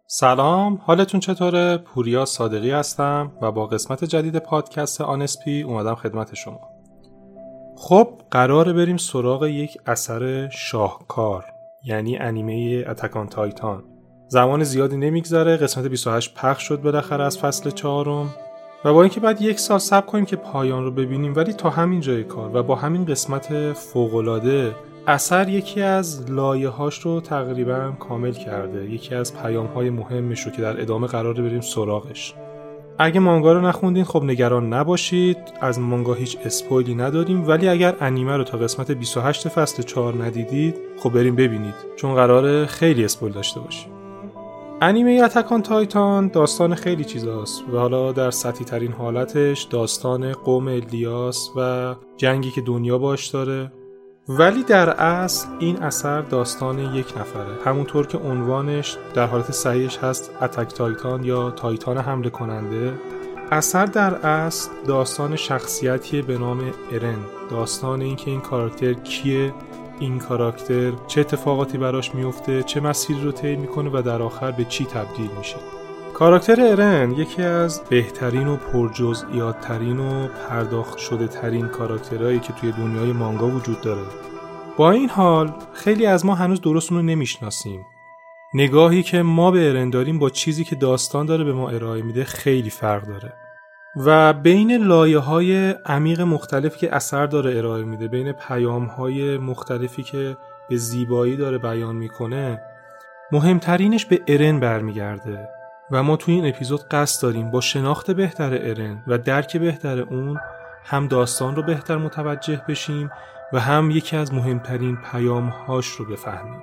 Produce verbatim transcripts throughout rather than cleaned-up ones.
سلام، حالتون چطوره؟ پوریا صادقی هستم و با قسمت جدید پادکست آنسپی اومدم خدمت شما. خب قراره بریم سراغ یک اثر شاهکار، یعنی انیمه اتک آن تایتان. زمان زیادی نمیگذره، قسمت بیست و هشت پخش شد بالاخره از فصل چهارم و با اینکه بعد یک سال صبر کنیم که پایان رو ببینیم، ولی تا همین جای کار و با همین قسمت فوق‌العاده اثر یکی از لایه‌هاش رو تقریباً کامل کرده، یکی از پیام‌های مهمش رو که در ادامه قراره بریم سراغش. اگه مانگا رو نخوندین خب نگران نباشید، از مانگا هیچ اسپویلی نداریم، ولی اگر انیمه رو تا قسمت بیست و هشت فصل چهار ندیدید خب بریم ببینید، چون قراره خیلی اسپویل داشته باشیم. انیمه اتک آن تایتان داستان خیلی چیزاست و حالا در سطحی ترین حالتش داستان قوم الیاس و جنگی که دنیا باش داره، ولی در اصل این اثر داستان یک نفره، همونطور که عنوانش در حالت صحیحش هست اتک تایتان یا تایتان حمله کننده. اثر در اصل داستان شخصیتیه به نام ارن، داستان این که این کاراکتر کیه، این کاراکتر چه اتفاقاتی براش میفته، چه مسیری رو طی میکنه و در آخر به چی تبدیل میشه. کاراکتر ارن یکی از بهترین و پرجزئیات‌ترین و پرداخت شده ترین کاراکترهایی که توی دنیای مانگا وجود داره. با این حال خیلی از ما هنوز درست اون رو نمیشناسیم. نگاهی که ما به ارن داریم با چیزی که داستان داره به ما ارائه میده خیلی فرق داره و بین لایه‌های عمیق مختلفی که اثر داره ارائه میده، بین پیام‌های مختلفی که به زیبایی داره بیان میکنه، مهمترینش به ارن برمیگرده و ما توی این اپیزود قصد داریم با شناخت بهتر ارن و درک بهتر اون هم داستان رو بهتر متوجه بشیم و هم یکی از مهمترین پیام‌هاش رو بفهمیم.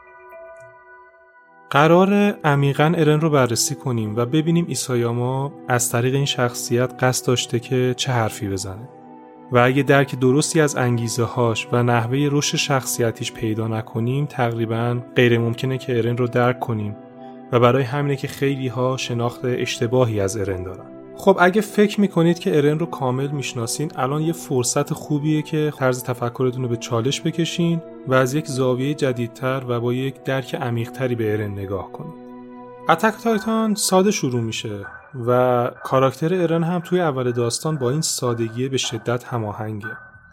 قراره عمیقاً ارن رو بررسی کنیم و ببینیم ایسایاما از طریق این شخصیت قصد داشته که چه حرفی بزنه و اگه درک درستی از انگیزه هاش و نحوه رشد شخصیتیش پیدا نکنیم تقریباً غیر ممکنه که ارن رو درک کنیم و برای همینه که خیلی ها شناخت اشتباهی از ارن دارن. خب اگه فکر میکنید که ارن رو کامل میشناسین، الان یه فرصت خوبیه که طرز تفکرتون رو به چالش بکشین و از یک زاویه جدیدتر و با یک درک عمیق‌تری به ارن نگاه کنید. اتک تایتان ساده شروع میشه و کاراکتر ارن هم توی اول داستان با این سادگی به شدت هماهنگه.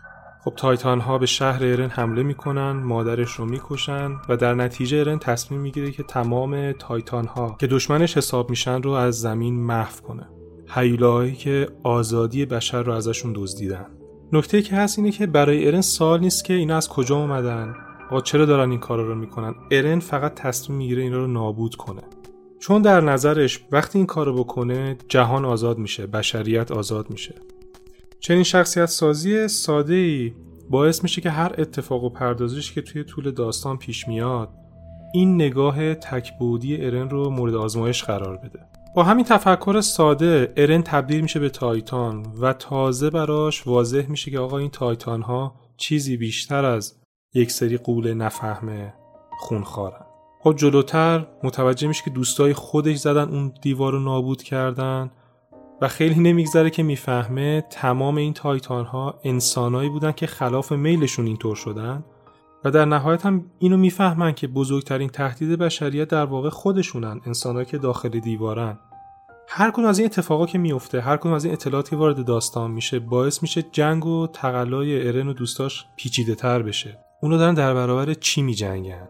خب تایتان ها به شهر ارن حمله میکنن، مادرش رو میکشن و در نتیجه ارن تصمیم میگیره که تمام تایتان ها که دشمنش حساب میشن رو از زمین محو کنه، هیولاهایی که آزادی بشر رو ازشون دزدیدن. نکته که هست اینه که برای ارن سوال نیست که اینا از کجا اومدن، آقا چرا دارن این کارا رو میکنن. ارن فقط تصمیم میگیره اینا رو نابود کنه، چون در نظرش وقتی این کارو بکنه جهان آزاد میشه، بشریت آزاد میشه. چنین شخصیت سازی ساده‌ای باعث میشه که هر اتفاق و پردازشی که توی طول داستان پیش میاد این نگاه تک‌بعدی ارن رو مورد آزمایش قرار بده. با همین تفکر ساده ارن تبدیل میشه به تایتان و تازه براش واضح میشه که آقا این تایتان ها چیزی بیشتر از یک سری غول نفهمه خونخوارن. خب جلوتر متوجه میشه که دوستای خودش زدن اون دیوار رو نابود کردن و خیلی نمیگذره که میفهمه تمام این تایتان ها انسانایی بودن که خلاف میلشون اینطور شدن و در نهایت هم اینو میفهمن که بزرگترین تهدید بشریت در واقع خودشونن، انسانایی که داخل دیوارن. هر کدوم از این اتفاقا که میفته، هر کدوم از این اطلاعاتی که وارد داستان میشه باعث میشه جنگ و تقلای ارن و دوستاش پیچیده تر بشه. اونو دارن در برابر چی میجنگن؟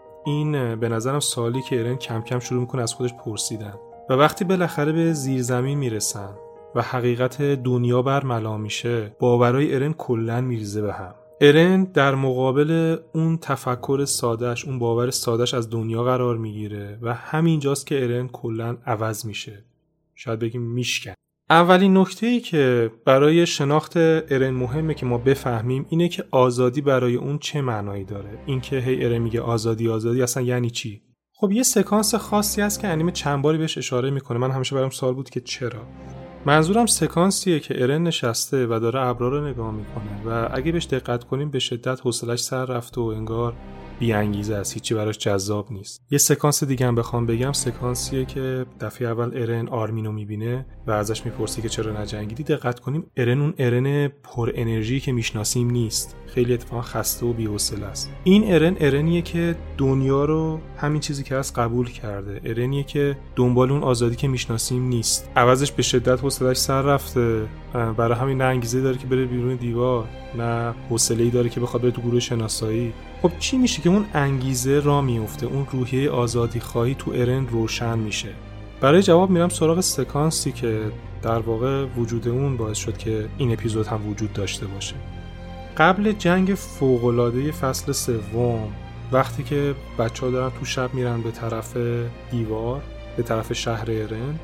این به نظرم سوالی که ارن کم کم شروع میکنه از خودش پرسیدن و وقتی بالاخره به زیرزمین میرسن و حقیقت دنیا برملا میشه، باورای ارن کلاً میریزه به هم. ارن در مقابل اون تفکر سادهش، اون باور سادهش از دنیا قرار میگیره و همینجاست که ارن کلاً عوض میشه، شاید بگیم میشکن. اولین نکته‌ای که برای شناخت ارن مهمه که ما بفهمیم اینه که آزادی برای اون چه معنایی داره. این که هی ارن میگه آزادی آزادی اصلا یعنی چی؟ خب یه سکانس خاصی هست که انیمه چند باری بهش اشاره میکنه. من همیشه برام سوال بود که چرا. منظورم سکانسیه که ارن نشسته و داره ابرا رو نگاه میکنه و اگه بهش دقت کنیم به شدت حوصله‌اش سر رفته و انگار بی انگیزه است، هیچی براش جذاب نیست. یه سکانس دیگه هم بخوام بگم، سکانسیه که دفعه اول ارن آرمینو میبینه و ازش میپرسه که چرا نجنگیدی. دقت کنیم ارن اون ارن پر انرژی که میشناسیم نیست، خیلی اتفاقا خسته و بی‌حوصله است. این ارن ارنیه که دنیا رو همین چیزی که هست قبول کرده، ارنیه که دنبال اون آزادی که میشناسیم نیست، عوضش به شدت حوصله‌اش سر رفته، برای همین نه انگیزه داره که بره بیرون دیوار، نه حوصله‌ای داره که بخواد بره تو گروه شناسایی. خب چی میشه که اون انگیزه را میفته، اون روحیه آزادی خواهی تو ارن روشن میشه؟ برای جواب میرم سراغ سکانسی که در واقع وجود اون باعث شد که این اپیزود هم وجود داشته باشه. قبل جنگ فوق‌العاده فصل سوم، وقتی که بچه‌ها دارن تو شب میرن به طرف دیوار، به طرف شهر ارن،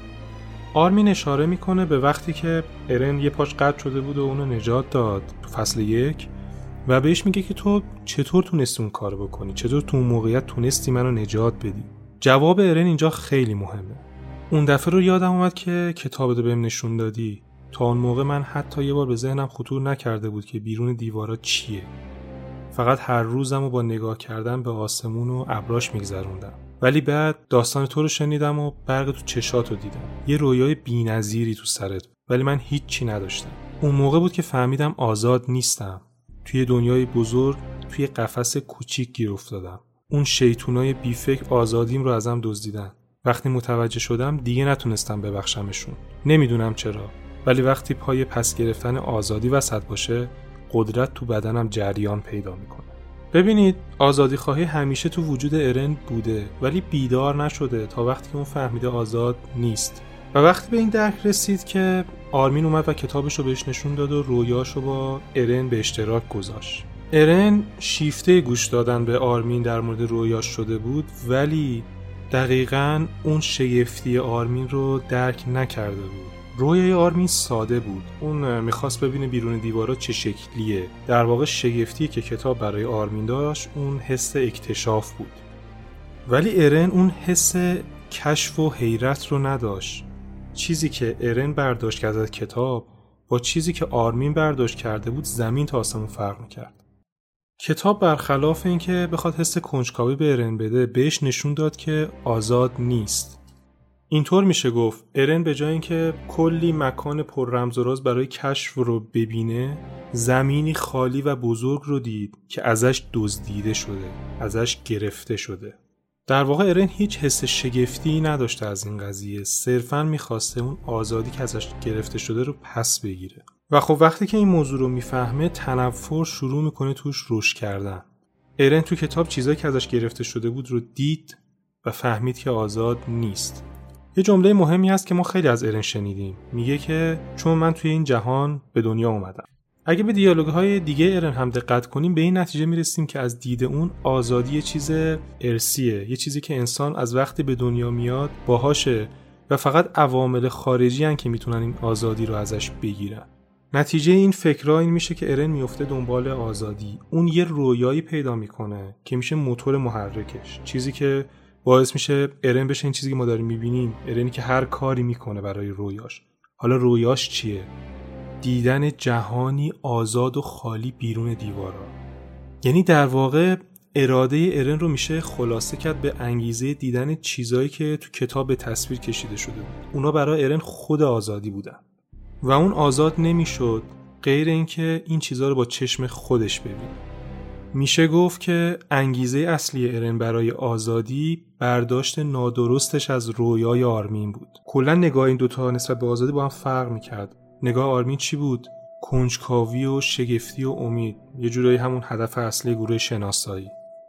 آرمین اشاره میکنه به وقتی که ارن یه پاش قطع شده بود و اونو نجات داد تو فصل یک و بهش میگه که تو چطور تونستی اون کارو بکنی، چطور تو اون موقعیت تونستی منو نجات بدی. جواب ارن اینجا خیلی مهمه. اون دفعه رو یادم اومد که کتابت رو بهم نشون دادی، تا اون موقع من حتی یه بار به ذهنم خطور نکرده بود که بیرون دیوارا چیه. فقط هر روزم رو با نگاه کردن به آسمون و ابراش میگذروندم. ولی بعد داستان تو رو شنیدم و برق تو چشاتو دیدم. یه رویای بی‌نظیری تو سرت، ولی من هیچی نداشتم. اون موقع بود که فهمیدم آزاد نیستم. توی دنیای بزرگ، توی قفس کوچیک گیر افتادم. اون شیطونای بیفکر آزادیم رو ازم دزدیدن. وقتی متوجه شدم دیگه نتونستم ببخشمشون. نمیدونم چرا، ولی وقتی پای پس گرفتن آزادی وسط باشه، قدرت تو بدنم جریان پیدا میکنه. ببینید، آزادی خواهی همیشه تو وجود ارن بوده، ولی بیدار نشده تا وقتی که اون فهمیده آزاد نیست. و وقتی به این درک رسید که آرمین اومد و کتابشو بهش نشون داد و رویاشو با ارن به اشتراک گذاشت. ارن شیفته گوش دادن به آرمین در مورد رویاش شده بود، ولی دقیقاً اون شگفتی آرمین رو درک نکرده بود. رویای آرمین ساده بود. اون میخواست ببینه بیرون دیوارا چه شکلیه. در واقع شگفتی که کتاب برای آرمین داشت اون حس اکتشاف بود. ولی ارن اون حس کشف و حیرت رو نداشت. چیزی که ارن برداشت کرده از کتاب با چیزی که آرمین برداشت کرده بود زمین تا آسمون فرق میکرد. کتاب برخلاف این که بخواد حس کنجکاوی به ارن بده، بهش نشون داد که آزاد نیست. اینطور میشه گفت ارن به جای اینکه کلی مکان پر رمز و راز برای کشف رو ببینه، زمینی خالی و بزرگ رو دید که ازش دزدیده شده، ازش گرفته شده. در واقع ارن هیچ حس شگفتی نداشته از این قضیه، صرفاً میخواسته اون آزادی که ازش گرفته شده رو پس بگیره. و خب وقتی که این موضوع رو میفهمه، تنفر شروع میکنه توش رشد کردن. ارن تو کتاب چیزایی که ازش گرفته شده بود رو دید و فهمید که آزاد نیست. یه جمله مهمی هست که ما خیلی از ارن شنیدیم، میگه که چون من توی این جهان به دنیا اومدم. اگه به دیالوگ‌های دیگه ارن هم دقت کنیم، به این نتیجه میرسیم که از دید اون آزادی یه چیز ارثیه، یه چیزی که انسان از وقتی به دنیا میاد باهاشه و فقط عوامل خارجی هن که میتونن این آزادی رو ازش بگیرن. نتیجه این فکرها این میشه که ارن میفته دنبال آزادی. اون یه رویایی پیدا میکنه که میشه موتور محرکش، چیزی که باعث میشه ارن بشه این چیزی که ما داریم میبینیم، ارنی که هر کاری میکنه برای رویاش. حالا رویاش چیه؟ دیدن جهانی آزاد و خالی بیرون دیوارا. یعنی در واقع اراده ارن رو میشه خلاصه کرد به انگیزه دیدن چیزایی که تو کتاب به تصویر کشیده شده بود. اونا برای ارن خود آزادی بودن و اون آزاد نمیشد غیر اینکه این چیزا رو با چشم خودش ببینه. میشه گفت که انگیزه اصلی ارن برای آزادی برداشت نادرستش از رویای آرمین بود. کلا نگاه این دوتا نسبت به آزادی با هم فرق میکرد. نگاه آرمین چی بود؟ کنجکاوی و شگفتی و امید، یه جورایی همون هدف اصلی گروه شناسایی.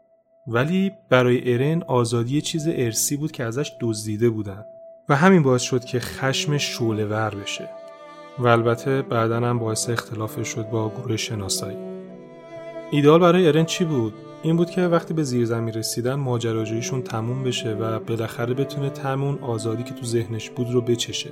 ولی برای ارن آزادی چیز ارثی بود که ازش دزدیده بودن و همین باعث شد که خشم شعله‌ور بشه و البته بعداً هم باعث اختلافش شد با گروه شناسایی. ایدئال برای ارن چی بود؟ این بود که وقتی به زیرزمین رسیدن ماجراجوییشون تموم بشه و بالاخره بتونه تمون آزادی که تو ذهنش بود رو بچشه.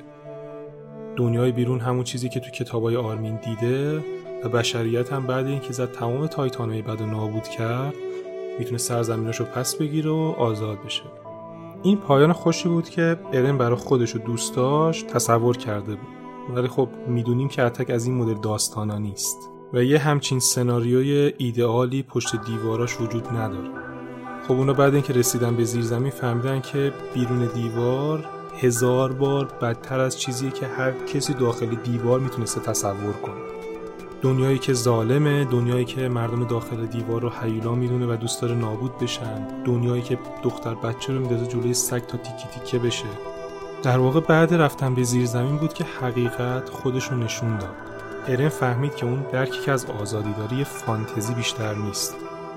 دنیای بیرون همون چیزی که تو کتابای آرمین دیده و بشریت هم بعد اینکه زد تمام تایتانای بد نابود کرد، میتونه سرزمیناشو پس بگیره و آزاد بشه. این پایان خوشی بود که ارن برای خودش و دوستاش تصور کرده بود. ولی خب میدونیم که اتک از این مدل داستانا نیست. و یه همچین سناریوی ایدئالی پشت دیواراش وجود نداره. خب اونا بعد اینکه رسیدن به زیرزمین فهمیدن که بیرون دیوار هزار بار بدتر از چیزیه که هر کسی داخل دیوار میتونسته تصور کنه. دنیایی که ظالمه، دنیایی که مردم داخل دیوار رو هیولا میدونه و دوست داره نابود بشن، دنیایی که دختر بچه رو میندازه جلوی سگ تا تیکی تیکه بشه. در واقع بعد رفتن به زیرزمین بود که حقیقت خودش رو نشون داد. ارن فهمید که اون درکی که از آزادی داره یه فانتزی بیشتر نیست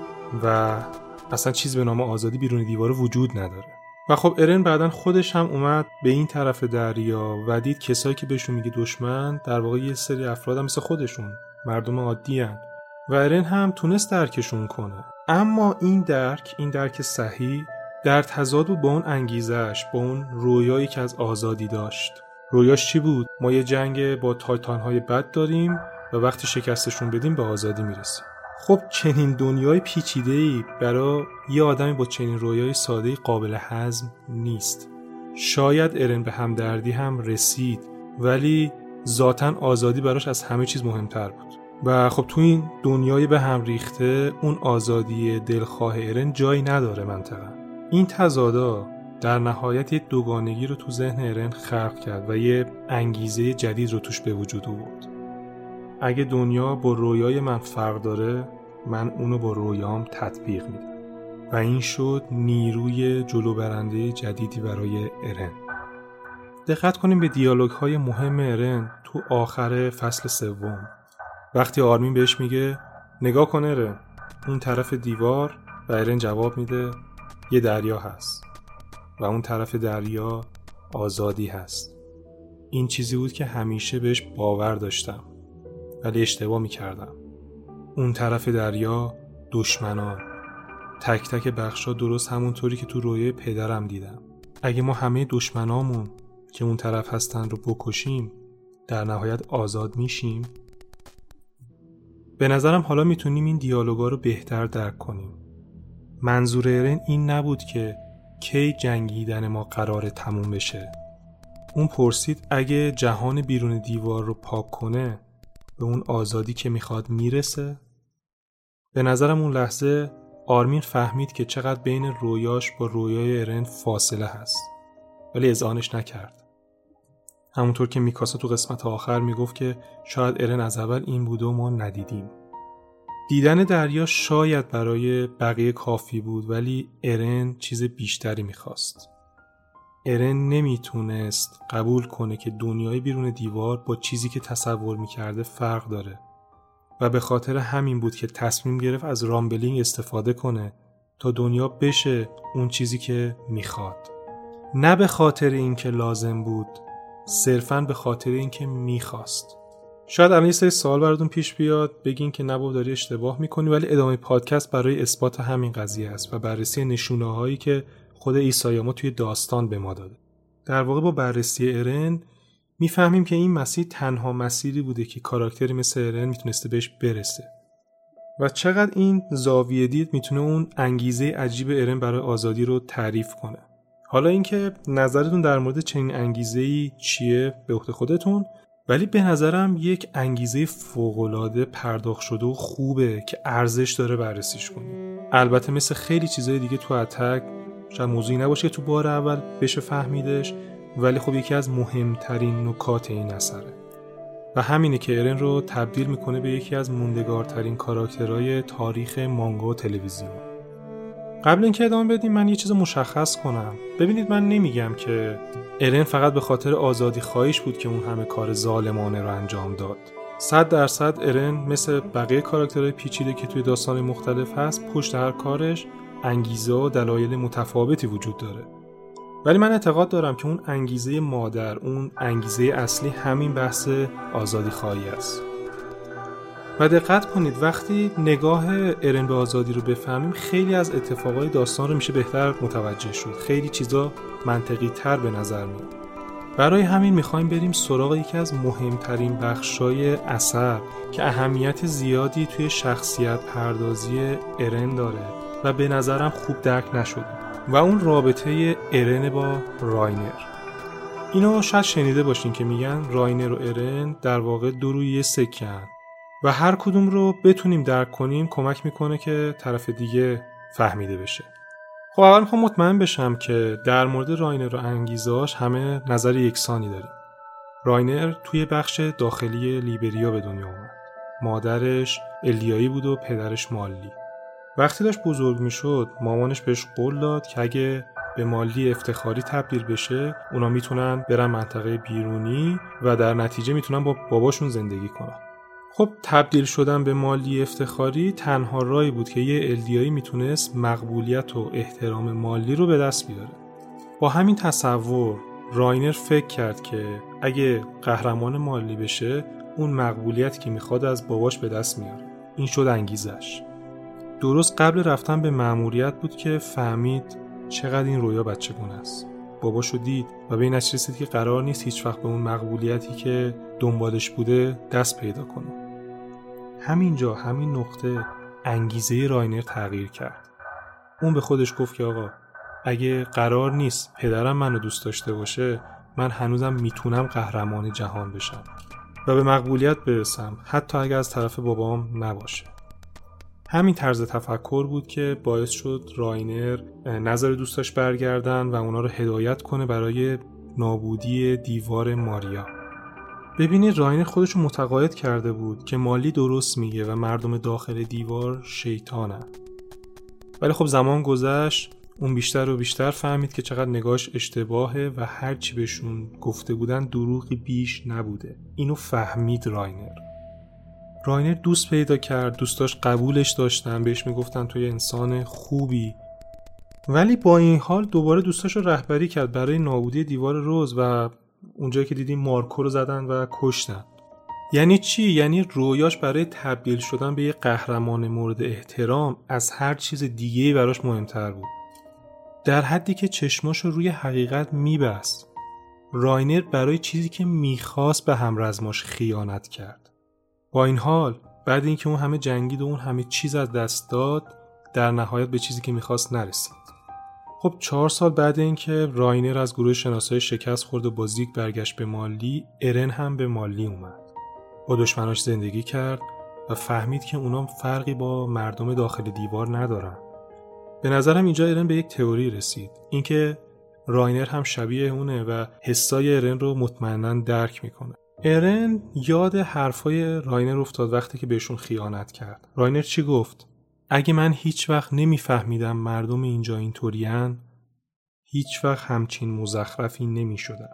و اصلا چیز به نام آزادی بیرون دیوار وجود نداره. و خب ارن بعدن خودش هم اومد به این طرف دریا و دید کسایی که بهشون میگه دشمن در واقع یه سری افراد هم مثل خودشون، مردم عادی هن. و ارن هم تونست درکشون کنه. اما این درک، این درک صحیح در تضاد بود با اون انگیزش، با اون رویایی که از آزادی داشت. رویاش چی بود؟ ما یه جنگ با تایتان‌های بد داریم و وقتی شکستشون بدیم به آزادی میرسیم. خب چنین دنیای پیچیده‌ای برای یه آدمی با چنین رویای ساده‌ای قابل هضم نیست. شاید ارن به همدردی هم رسید، ولی ذاتاً آزادی براش از همه چیز مهمتر بود. و خب تو این دنیای به هم ریخته اون آزادی دلخواه ارن جایی نداره منطقه. این تضادا در نهایت یه دوگانگی رو تو ذهن ارن خلق کرد و یه انگیزه جدید رو توش به وجود آورد. اگه دنیا با رویای من فرق داره، من اونو با رویام تطبیق میدم. و این شد نیروی جلو برنده جدیدی برای ارن. دقت کنیم به دیالوگ های مهم ارن تو آخر فصل سوم. وقتی آرمین بهش میگه نگاه کن ارن، اون طرف دیوار، و ارن جواب میده یه دریا هست و اون طرف دریا آزادی هست. این چیزی بود که همیشه بهش باور داشتم ولی اشتباه میکردم. اون طرف دریا دشمنان، تک تک بخشا درست همونطوری که تو رویای پدرم دیدم. اگه ما همه دشمنامون که اون طرف هستن رو بکشیم، در نهایت آزاد میشیم. به نظرم حالا میتونیم این دیالوگا رو بهتر درک کنیم. منظور ارن این نبود که کی جنگیدن ما قراره تموم بشه. اون پرسید اگه جهان بیرون دیوار رو پاک کنه به اون آزادی که میخواد میرسه. به نظرم اون لحظه آرمین فهمید که چقدر بین رویاش با رویای ارن فاصله هست، ولی اذعانش نکرد. همونطور که میکاسا تو قسمت آخر میگفت که شاید ارن از اول این بوده و ما ندیدیم. دیدن دریا شاید برای بقیه کافی بود، ولی ارن چیز بیشتری میخواست. ارن نمیتونست قبول کنه که دنیای بیرون دیوار با چیزی که تصور میکرده فرق داره و به خاطر همین بود که تصمیم گرفت از رامبلینگ استفاده کنه تا دنیا بشه اون چیزی که میخواد. نه به خاطر اینکه لازم بود، صرفاً به خاطر اینکه میخواست. شاید الان یه سری سوال براتون پیش بیاد، بگین که نه بابا داری اشتباه میکنی، ولی ادامه پادکست برای اثبات همین قضیه است و بررسی نشونه‌هایی که خود ایسایاما توی داستان به ما داده. در واقع با بررسی ارن میفهمیم که این مسیر تنها مسیری بوده که کاراکتری مثل ارن میتونسته بهش برسه و چقدر این زاویه دید میتونه اون انگیزه عجیب ارن برای آزادی رو تعریف کنه. حالا اینکه نظرتون در مورد چنین انگیزه‌ای چیه به عهده خودتون، ولی به نظرم یک انگیزه فوق‌العاده پرداخت شده و خوبه که ارزش داره بررسیش کنیم. البته مثل خیلی چیزای دیگه تو اتک شاید موضوعی نباشه تو بار اول بشه فهمیدش، ولی خب یکی از مهمترین نکات این اثره و همینه که ارن رو تبدیل میکنه به یکی از موندگارترین کاراکترهای تاریخ مانگا و تلویزیون. قبل اینکه ادامه بدیم من یه چیز مشخص کنم. ببینید من نمیگم که ارن فقط به خاطر آزادی خواهیش بود که اون همه کار ظالمانه رو انجام داد. صد درصد ارن مثل بقیه کاراکترهای پیچیده که توی داستان مختلف هست، پشت هر کارش انگیزه و دلایل متفاوتی وجود داره. ولی من اعتقاد دارم که اون انگیزه مادر، اون انگیزه اصلی همین بحث آزادی خواهی است. و دقت کنید وقتی نگاه ارن به آزادی رو بفهمیم خیلی از اتفاقای داستان رو میشه بهتر متوجه شد. خیلی چیزا منطقی تر به نظر میاد. برای همین میخوایم بریم سراغ یکی از مهمترین بخشای اثر که اهمیت زیادی توی شخصیت پردازی ارن داره و به نظرم خوب درک نشده و اون رابطه ارن با راینر. اینو شاید شنیده باشین که میگن راینر و ارن در واقع دو روی یه سکه‌ان. و هر کدوم رو بتونیم درک کنیم کمک میکنه که طرف دیگه فهمیده بشه. خب اول میخوام مطمئن بشم که در مورد راینر و انگیزه‌اش همه نظر یکسانی داریم. راینر توی بخش داخلی لیبریا به دنیا اومد. مادرش الیایی بود و پدرش مالی. وقتی داشت بزرگ میشد مامانش بهش قول داد که اگه به مالی افتخاری تبدیل بشه اونا میتونن برن منطقه بیرونی و در نتیجه میتونن با باباشون زندگی کنن. خب تبدیل شدن به مالی افتخاری تنها راهی بود که یه الیایی میتونست مقبولیت و احترام مالی رو به دست بیاره. با همین تصور راینر فکر کرد که اگه قهرمان مالی بشه اون مقبولیتی که میخواد از باباش به دست میاره. این شد انگیزش. درست قبل رفتن به مأموریت بود که فهمید چقدر این رویا بچگونه است. باباشو دید و به این نتیجه رسید که قرار نیست هیچ وقت به اون مقبولیتی که دنبالش بوده دست پیدا کنه. همینجا همین نقطه انگیزه راینر تغییر کرد. اون به خودش گفت که آقا اگه قرار نیست پدرم منو دوست داشته باشه من هنوزم میتونم قهرمان جهان بشم و به مقبولیت برسم حتی اگه از طرف بابام نباشه. همین طرز تفکر بود که باعث شد راینر نظر دوستاش برگردن و اونا رو هدایت کنه برای نابودی دیوار ماریا. ببینید راینر خودشو متقاعد کرده بود که مالی درست میگه و مردم داخل دیوار شیطانن. ولی خب زمان گذشت اون بیشتر و بیشتر فهمید که چقدر نگاهش اشتباهه و هر چی بهشون گفته بودن دروغی بیش نبوده. اینو فهمید راینر. راینر دوست پیدا کرد، دوستاش قبولش داشتن، بهش میگفتن توی انسان خوبی. ولی با این حال دوباره دوستاش رو رهبری کرد برای نابودی دیوار روز و اونجایی که دیدیم مارکو رو زدن و کشتن. یعنی چی؟ یعنی رویاش برای تبدیل شدن به یه قهرمان مورد احترام از هر چیز دیگه‌ای براش مهمتر بود. در حدی که چشماشو روی حقیقت میبست. راینر برای چیزی که میخواست به همرزماش خیانت کرد. با این حال بعد اینکه اون همه جنگید و اون همه چیز از دست داد در نهایت به چیزی که میخواست نرسید. خب چهار سال بعد اینکه راینر از گروه شناسای شکست خورد و با زیگ برگشت به مالی، ارن هم به مالی اومد. با دشمناش زندگی کرد و فهمید که اونا فرقی با مردم داخل دیوار ندارن. به نظرم اینجا ارن به یک تئوری رسید، اینکه راینر هم شبیه اونه و حسای ارن رو مطمئناً درک میکنه. ارن یاد حرفای راینر افتاد وقتی که بهشون خیانت کرد. راینر چی گفت؟ اگه من هیچ وقت نمیفهمیدم مردم اینجا اینطورین، هیچ وقت همچین مزخرفی نمیشدم.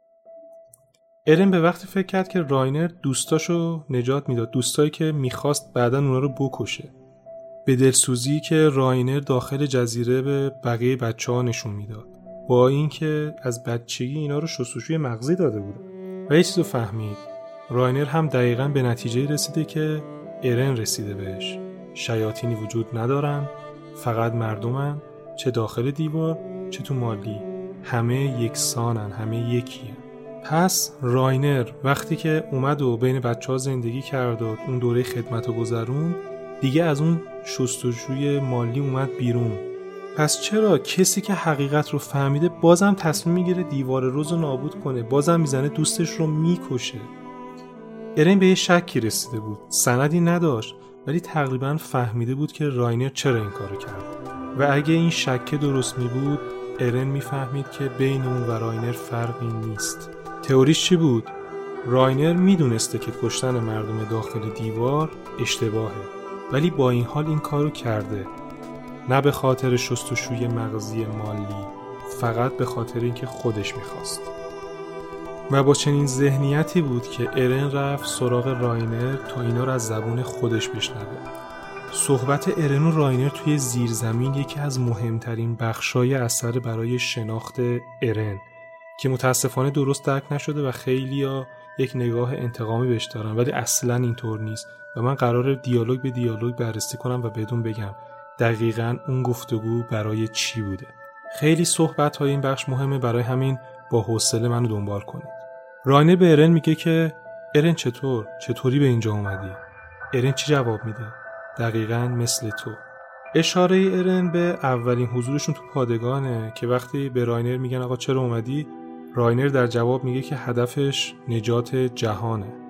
ارن به وقتی فکر کرد که راینر دوستاشو نجات میداد، دوستایی که میخواست بعدن اونا رو بکشه. به دلسوزی که راینر داخل جزیره به بقیه بچه‌ها نشون میداد، با اینکه از بچگی اینا رو شستشوی مغزی داده بودن. و یه چیزو فهمید، راینر هم دقیقاً به نتیجه رسیده که ارن رسیده بهش. شیاطینی وجود ندارن، فقط مردمن، چه داخل دیوار چه تو مالی. همه یکسانن، همه یکیه. پس راینر وقتی که اومد و بین بچه‌ها زندگی کرد و اون دوره خدمت رو گذرون، دیگه از اون شستشوی مالی اومد بیرون. پس چرا کسی که حقیقت رو فهمیده بازم تصمیم میگیره دیوار روز رو نابود کنه، بازم میزنه دوستش رو میکشه؟ ارن به یه شکی رسیده بود، سندی نداشت ولی تقریبا فهمیده بود که راینر چرا این کارو کرد. و اگه این شک درست می بود، ارن میفهمید که بین اون و راینر فرقی نیست. تئوریش چی بود؟ راینر میدونسته که کشتن مردم داخل دیوار اشتباهه، ولی با این حال این کارو کرده. نه به خاطر شستشوی مغزی مالی، فقط به خاطر اینکه خودش میخواست. و با چنین ذهنیتی بود که ارن رفت سراغ راینر تا اینا رو از زبون خودش بشنوه. صحبت ارن و راینر توی زیرزمین یکی از مهمترین بخشای اثر برای شناخت ارن که متاسفانه درست درک نشده و خیلیا یک نگاه انتقامی بهش دارن، ولی اصلاً اینطور نیست و من قراره دیالوگ به دیالوگ بررسی کنم و بهتون بگم دقیقاً اون گفتگو برای چی بوده. خیلی صحبت‌های این بخش مهمه، برای همین با حوصله منو دنبال کنید. راینر به ارن میگه که ارن چطور؟ چطوری به اینجا اومدی؟ ارن چی جواب میده؟ دقیقاً مثل تو. اشاره ارن به اولین حضورشون تو پادگانه که وقتی به راینر میگن آقا چرا اومدی؟ راینر در جواب میگه که هدفش نجات جهانه.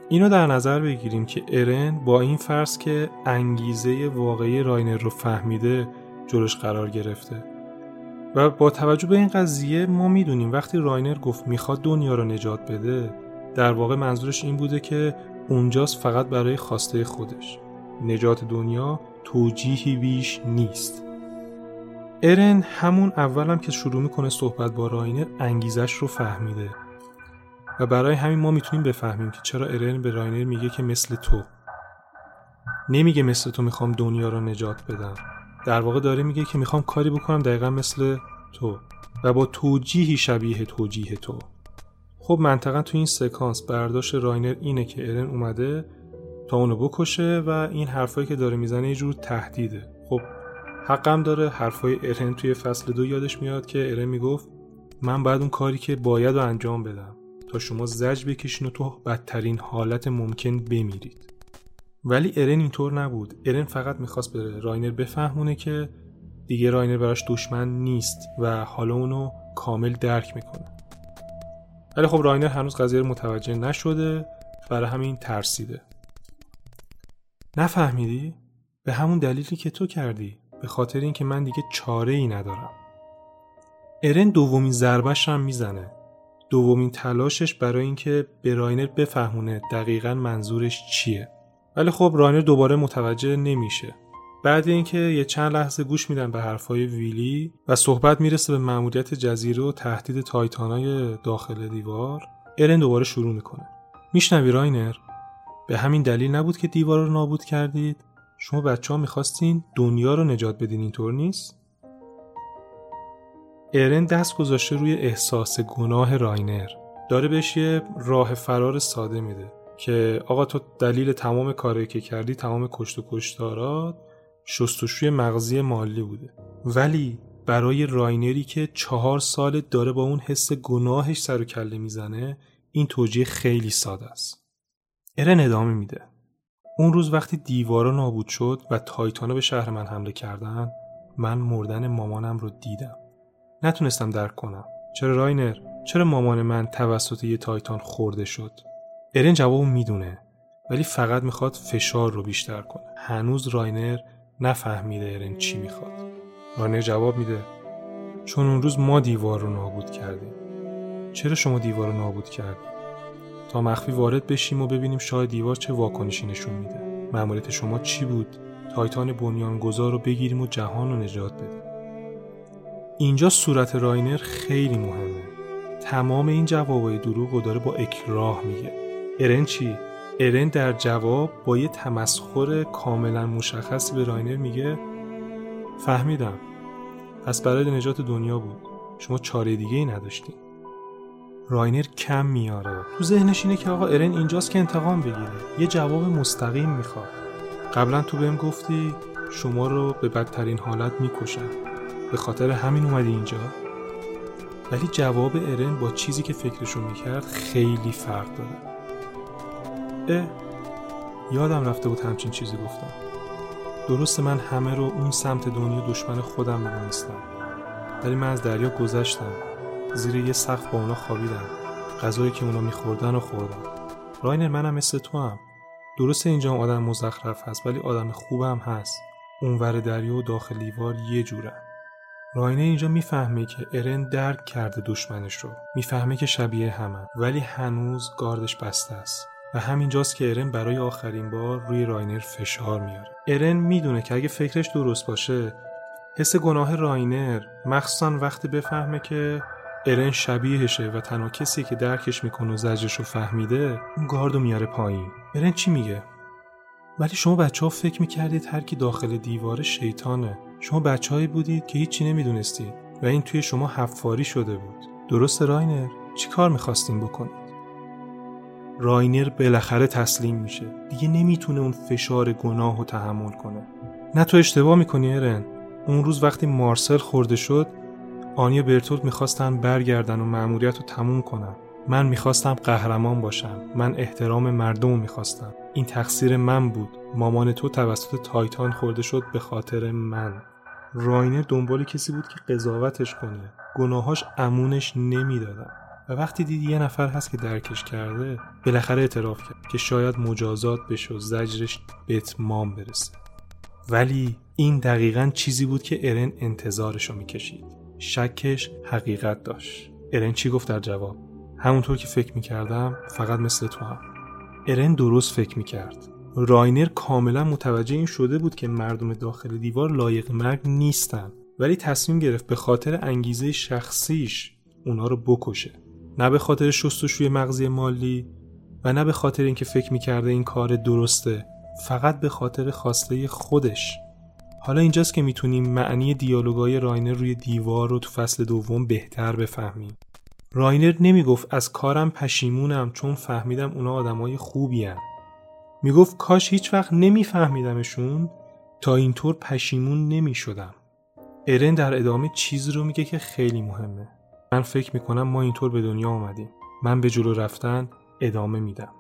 اینو در نظر بگیریم که ارن با این فرض که انگیزه واقعی راینر رو فهمیده جلوش قرار گرفته و با توجه به این قضیه ما میدونیم وقتی راینر گفت میخواد دنیا رو نجات بده در واقع منظورش این بوده که اونجاست فقط برای خواسته خودش. نجات دنیا توجیهی بیش نیست. ارن همون اولم که شروع میکنه صحبت با راینر انگیزش رو فهمیده و برای همین ما میتونیم بفهمیم که چرا ارن به راینر میگه که مثل تو. نمیگه مثل تو میخوام دنیا رو نجات بدم. در واقع داره میگه که میخوام کاری بکنم دقیقا مثل تو و با توجیهی شبیه توجیه تو. خب منطقا تو این سکانس برداشت راینر اینه که ارن اومده تا اونو بکشه و این حرفایی که داره میزنه یه جور تهدیده. خب حقم داره. حرفای ارن توی فصل دو یادش میاد که ارن میگفت من باید اون کاری که باید رو انجام بدم تا شما زجر بکشین و تو بدترین حالت ممکن بمیرید. ولی ارن اینطور نبود. ارن فقط میخواست به راینر بفهمونه که دیگه راینر براش دشمن نیست و حالا اونو کامل درک میکنه. ولی خب راینر هنوز قضیه رو متوجه نشده، برای همین ترسیده. نفهمیدی؟ به همون دلیلی که تو کردی، به خاطر اینکه من دیگه چاره ای ندارم. ارن دومین ضربه‌ش هم میزنه. دومین تلاشش برای اینکه به راینر بفهمونه دقیقاً منظورش چیه. ولی خب راینر دوباره متوجه نمیشه. بعد اینکه یه چند لحظه گوش میدن به حرفای ویلی و صحبت میرسه به مأموریت جزیره و تهدید تایتانای داخل دیوار، ارن دوباره شروع میکنه. میشنوی راینر؟ به همین دلیل نبود که دیوار رو نابود کردید؟ شما بچه ها میخواستین دنیا رو نجات بدین، اینطور نیست؟ ارن دست گذاشته روی احساس گناه راینر. داره بهش یه راه فرار ساده میده که آقا تو دلیل تمام کاری که کردی، تمام کشت و کشتارات، شستشوی مغزی مالی بوده. ولی برای راینری که چهار سال داره با اون حس گناهش سر و کله میزنه، این توجیه خیلی ساده است. ارن ادامه میده. اون روز وقتی دیوارا نابود شد و تایتانا به شهر من حمله کردن، من مردن مامانم رو دیدم. نتونستم درک کنم. چرا راینر؟ چرا مامان من توسط یه تایتان خورده شد؟ ارن جوابو میدونه، ولی فقط میخواد فشار رو بیشتر کنه. هنوز راینر نفهمیده ارن چی میخواد. راینر جواب میده چون اون روز ما دیوار رو نابود کردیم. چرا شما دیوار رو نابود کردیم؟ تا مخفی وارد بشیم و ببینیم شاید دیوار چه واکنشی نشون میده. مأموریت شما چی بود؟ تایتان بنیانگذار رو بگیریم و جهان رو نجات بدیم. اینجا صورت راینر خیلی مهمه. تمام این جوابای دروغ رو داره با اکراه میگه. ارن چی؟ ارن در جواب با یه تمسخر کاملا مشخصی به راینر میگه فهمیدم. پس برای نجات دنیا بود. شما چاره دیگه ای نداشتین. راینر کم میاره. تو ذهنش اینه که آقا ارن اینجاست که انتقام بگیره. یه جواب مستقیم میخواد. قبلا تو بهم گفتی شما رو به بدترین حالت میکشن. به خاطر همین اومدی اینجا؟ ولی جواب ارن با چیزی که فکرشو میکرد خیلی فرق داره. اه یادم رفته بود همچین چیزی گفتم. درسته من همه رو اون سمت دنیا دشمن خودم میدونستم، ولی من از دریا گذشتم، زیر یه سقف با اونا خوابیدم، غذایی که اونا میخوردن و خوردم. راینر منم مثل تو هم. درسته اینجا هم آدم مزخرف هست، ولی آدم خوبم هست. اونور دریا و داخل دیوار یه جوره. راینر اینجا میفهمه که ارن درک کرده دشمنش رو، میفهمه که شبیه همه، ولی هنوز گاردش بسته است. و همینجاست که ارن برای آخرین بار روی راینر فشار میاره. ارن میدونه که اگه فکرش درست باشه، حس گناه راینر، مخصوصا وقتی بفهمه که ارن شبیهشه و تنها کسی که درکش میکنه و زجرش رو فهمیده، اون گاردو میاره پایین. ارن چی میگه؟ ولی شما بچه ها فکر میکردید هر کی داخل دیواره شیطانه. شما بچه هایی بودید که هیچی نمیدونستید و این توی شما حفاری شده بود. درسته راینر؟ چی کار میخواستین بکنید؟ راینر بالاخره تسلیم میشه. دیگه نمیتونه اون فشار گناه رو تحمل کنه. نه تو اشتباه میکنی ارن. اون روز وقتی مارسل خورده شد، آنی و برتولد میخواستن برگردن و مأموریت رو تموم کنن. من میخواستم قهرمان باشم. من احترام مردم رو میخواستم. این تقصیر من بود. مامان تو توسط تایتان خورده شد به خاطر من. راینر دنبال کسی بود که قضاوتش کنه. گناهاش امونش نمیدادن. و وقتی دید یه نفر هست که درکش کرده، بالاخره اعتراف کرد که شاید مجازات بشه و زجرش به اتمام برسه. ولی این دقیقاً چیزی بود که ارن انتظارشو میکشید. شکش حقیقت داشت. ارن چی گفت در جواب؟ همونطور که فکر میکردم، فقط مثل تو هم. ارن درست فکر میکرد. راینر کاملا متوجه این شده بود که مردم داخل دیوار لایق مرگ نیستن، ولی تصمیم گرفت به خاطر انگیزه شخصیش اونا رو بکشه. نه به خاطر شستشوی مغزی مالی و نه به خاطر اینکه فکر میکرده این کار درسته، فقط به خاطر خواسته خودش. حالا اینجاست که میتونیم معنی دیالوگای راینر روی دیوار رو تو فصل دوم بهتر بفهمیم. راینر نمیگفت از کارم پشیمونم چون فهمیدم اونا آدمای خوبی هن. میگفت کاش هیچ وقت نمیفهمیدمشون تا اینطور پشیمون نمیشدم. ارن در ادامه چیزی رو میگه که خیلی مهمه. من فکر میکنم ما اینطور به دنیا آمدیم. من به جلو رفتن ادامه میدم.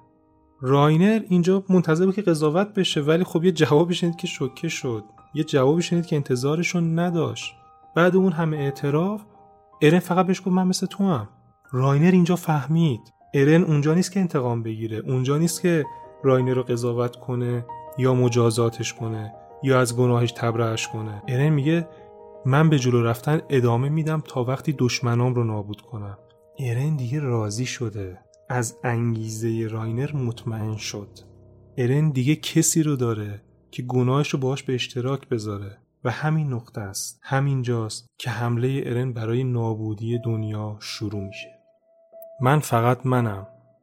راینر اینجا منتظر بود که قضاوت بشه، ولی خب یه جوابی شنید که شوکه شد. یه جوابی شنید که انتظارشون نداشت. بعد اون همه اعتراف، ارن فقط بهش گفت من مثل تو هم. راینر اینجا فهمید. ارن اونجا نیست که انتقام بگیره. اونجا نیست که راینر رو قضاوت کنه یا مجازاتش کنه یا از گناهش تبرئه‌اش کنه. ارن میگه من به جلو رفتن ادامه میدم تا وقتی دشمنام رو نابود کنم. ارن دیگه راضی شده. از انگیزه راینر مطمئن شد. ارن دیگه کسی رو داره که گناهش رو باهاش به اشتراک بذاره و همین نقطه است. همین جاست که حمله ارن برای نابودی دنیا شروع میشه. من فقط منم.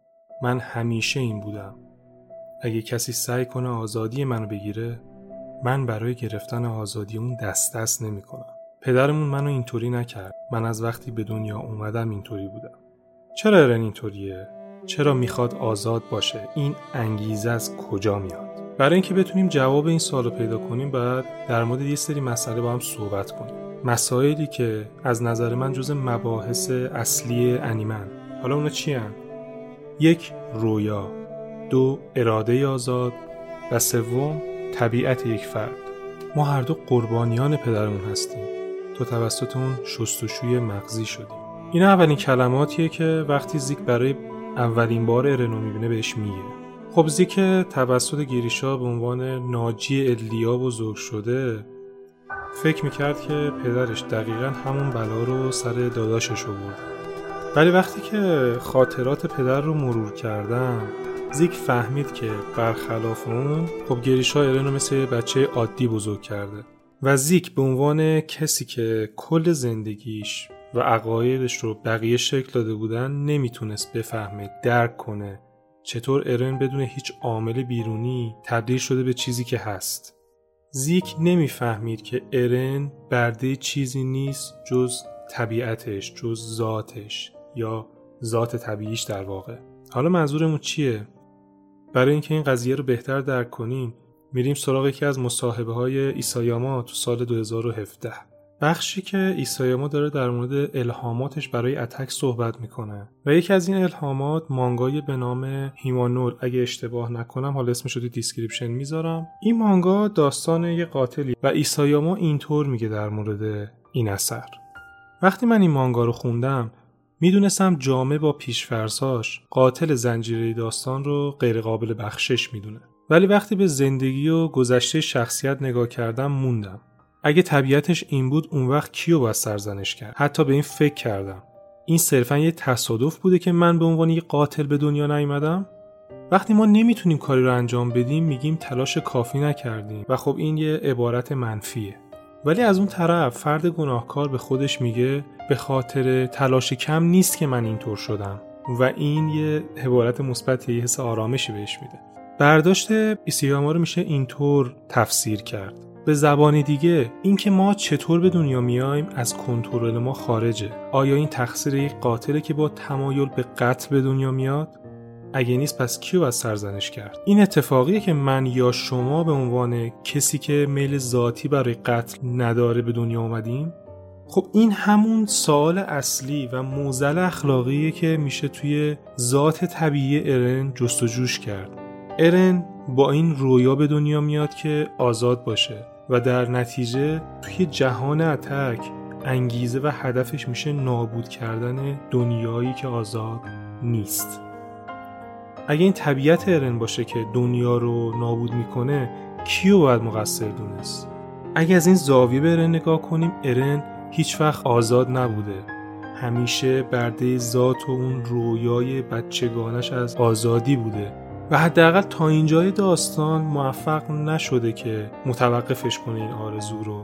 من همیشه این بودم. اگه کسی سعی کنه آزادی منو بگیره، من برای گرفتن آزادی اون دست دست نمی کنم. پدرمون منو اینطوری نکرد. من از وقتی به دنیا اومدم اینطوری بودم. چرا ارن اینطوریه؟ چرا میخواد آزاد باشه؟ این انگیزه از کجا میاد؟ برای اینکه بتونیم جواب این سوالو پیدا کنیم، باید در مورد یه سری مسئله با هم صحبت کنیم. مسائلی که از نظر من جزء مباحث اصلی انیمن. حالا اونا چی هن؟ یک، رویا. دو، اراده آزاد. و سوم، طبیعت یک فرد. ما هر دو قربانیان پدرمون هستیم. تو توسط اون شستشوی مغزی شدیم. اینا اولین کلماتیه که وقتی زیک برای اولین بار ارنو میبینه بهش میگه. خب زیک توسط گریشا به عنوان ناجی الیا بزرگ شده، فکر میکرد که پدرش دقیقاً همون بلا رو سر داداشش آورد. ولی وقتی که خاطرات پدر رو مرور کردن، زیک فهمید که برخلاف اون، خب گریشا ارنو مثل بچه عادی بزرگ کرده و زیک به عنوان کسی که کل زندگیش و عقایدش رو بقیه شکل داده بودن نمیتونست بفهمه، درک کنه چطور ارن بدون هیچ عامل بیرونی تبدیل شده به چیزی که هست. زیک نمیفهمید که ارن برده چیزی نیست جز طبیعتش، جز ذاتش یا ذات طبیعیش در واقع. حالا منظورمون چیه؟ برای اینکه این قضیه رو بهتر درک کنیم، میریم سراغ یکی از مصاحبه های ایسایاما تو سال دو هزار و هفده. بخشی که ایسایاما داره در مورد الهاماتش برای اتک صحبت میکنه و یکی از این الهامات مانگای به نام هیمانور، اگه اشتباه نکنم، حالا اسمش رو تو دیسکریپشن میذارم. این مانگا داستان یه قاتلی و ایسایاما اینطور میگه در مورد این اثر: وقتی من این مانگا رو خوندم میدونستم جامعه با پیش‌فرض‌هاش قاتل زنجیره داستان رو غیر قابل بخشش میدونه، ولی وقتی به زندگی و گذشته شخصیت نگاه کردم موندم. اگه طبیعتش این بود اون وقت کیو باید سرزنش کرد؟ حتی به این فکر کردم این صرفاً یه تصادف بوده که من به عنوان یه قاتل به دنیا نیومدم؟ وقتی ما نمیتونیم کاری رو انجام بدیم میگیم تلاش کافی نکردیم و خب این یه عبارت منفیه. ولی از اون طرف فرد گناهکار به خودش میگه به خاطر تلاش کم نیست که من اینطور شدم و این یه عبارت مثبت، یه حس آرامشی بهش میده. برداشت ایسایاما رو میشه اینطور تفسیر کرد: به زبان دیگه این که ما چطور به دنیا میایم از کنترل ما خارجه. آیا این تقصیر یک قاتله که با تمایل به قتل به دنیا میاد؟ اگه نیست پس کیو از سرزنش کرد؟ این اتفاقیه که من یا شما به عنوان کسی که میل ذاتی برای قتل نداره به دنیا اومدیم؟ خب این همون سوال اصلی و معضل اخلاقیه که میشه توی ذات طبیعی ارن جستجوش کرد. ارن با این رویا به دنیا میاد که آزاد باشه و در نتیجه توی جهان اتک انگیزه و هدفش میشه نابود کردن دنیایی که آزاد نیست. اگه این طبیعت ارن باشه که دنیا رو نابود میکنه، کیو باید مقصر دونست؟ اگه از این زاویه به ارن نگاه کنیم، ارن هیچ وقت آزاد نبوده. همیشه برده ذات و اون رویای بچگانش از آزادی بوده و حداقل تا اینجای داستان موفق نشده که متوقفش کنه این آرزو رو.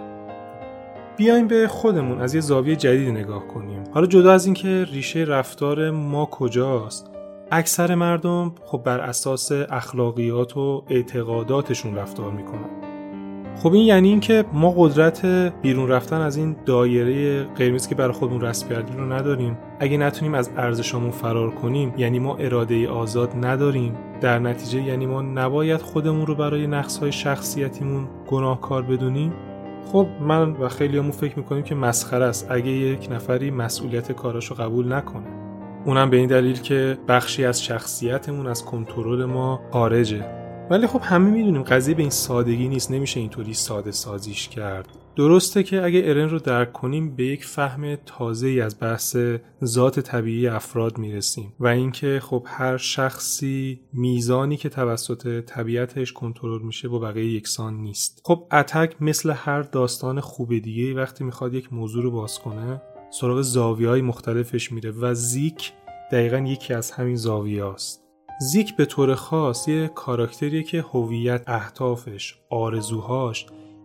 بیایم به خودمون از یه زاویه جدید نگاه کنیم. حالا جدا از این که ریشه رفتار ما کجاست، اکثر مردم خب بر اساس اخلاقیات و اعتقاداتشون رفتار میکنن. خب این یعنی این که ما قدرت بیرون رفتن از این دایره قرمز که برای خودمون رسم کردیم رو نداریم. اگه نتونیم از ارزشامون فرار کنیم، یعنی ما اراده آزاد نداریم. در نتیجه یعنی ما نباید خودمون رو برای نقص‌های شخصیتیمون گناهکار بدونیم. خب من و خیلیامون فکر میکنیم که مسخره است اگه یک نفری مسئولیت کاراشو قبول نکنه. اونم به این دلیل که بخشی از شخصیتمون از کنترل ما خارجه. ولی خب همه میدونیم قضیه به این سادگی نیست، نمیشه اینطوری ساده سازیش کرد. درسته که اگه ارن رو درک کنیم به یک فهم تازه‌ای از بحث ذات طبیعی افراد میرسیم و اینکه خب هر شخصی میزانی که توسط طبیعتش کنترل میشه با بقیه یکسان نیست. خب اتک مثل هر داستان خوب دیگه وقتی میخواد یک موضوع رو باز کنه سراغ زاویه‌های مختلفش میره و زیک دقیقاً یکی از همین زاویه‌هاست. زیک به طور خاص یه کاراکتریه که هویت، اهدافش، آرزوهاش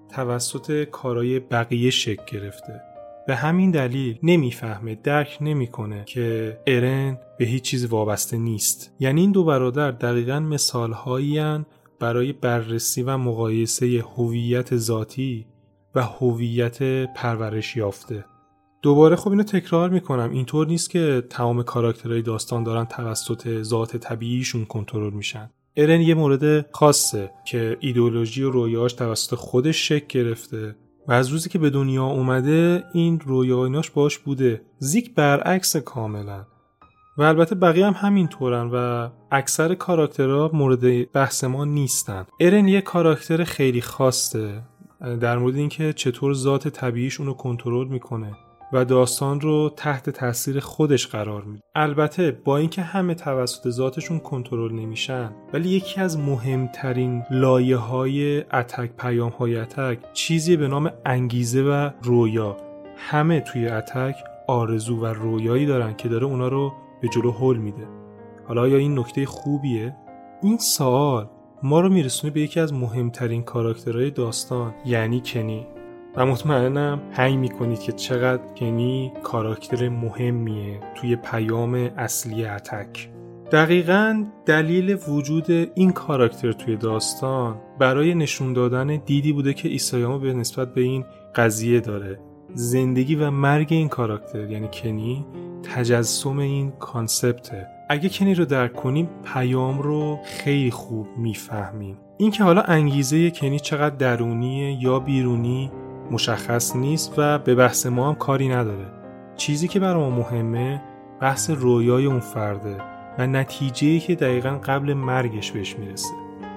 توسط کارهای بقیه شکل گرفته. به همین دلیل نمیفهمه، درک نمیکنه که ارن به هیچ چیز وابسته نیست. یعنی این دو برادر دقیقاً مثال‌هایی هستند برای بررسی و مقایسه هویت ذاتی و هویت پرورش یافته. دوباره خب اینو تکرار میکنم، اینطور نیست که تمام کاراکترهای داستان دارن توسط ذات طبیعیشون کنترل میشن. ارن یه مورد خاصه که ایدئولوژی و رویاش توسط خودش شکل گرفته و از روزی که به دنیا اومده این رویایناش باش بوده. زیک برعکس کاملا و البته بقیه هم همینطورن و اکثر کاراکترها مورد بحث ما نیستن. ارن یه کاراکتر خیلی خاصه در مورد اینکه چطور ذات طبیعیش اونو کنترل میکنه و داستان رو تحت تاثیر خودش قرار میده. البته با اینکه همه توسط ذاتشون کنترل نمیشن، ولی یکی از مهمترین لایه‌های اتک، پیام‌های اتک، چیزی به نام انگیزه و رویا. همه توی اتک آرزو و رویایی دارن که داره اونا رو به جلو هل میده. حالا آیا این نکته خوبیه؟ این سوال ما رو میرسونه به یکی از مهمترین کاراکترهای داستان، یعنی کنی. و مطمئنم حی میکنید که چقدر کنی کاراکتر مهمیه توی پیام اصلی اتک. دقیقاً دلیل وجود این کاراکتر توی داستان برای نشون دادن دیدی بوده که ایسایاما به نسبت به این قضیه داره. زندگی و مرگ این کاراکتر یعنی کنی تجسم این کانسپته. اگه کنی رو درک کنیم پیام رو خیلی خوب میفهمیم. این که حالا انگیزه کنی چقدر درونیه یا بیرونی مشخص نیست و به بحث ما هم کاری نداره. چیزی که برای ما مهمه بحث رویای اون فرده و نتیجه‌ای که دقیقاً قبل مرگش بهش میرسه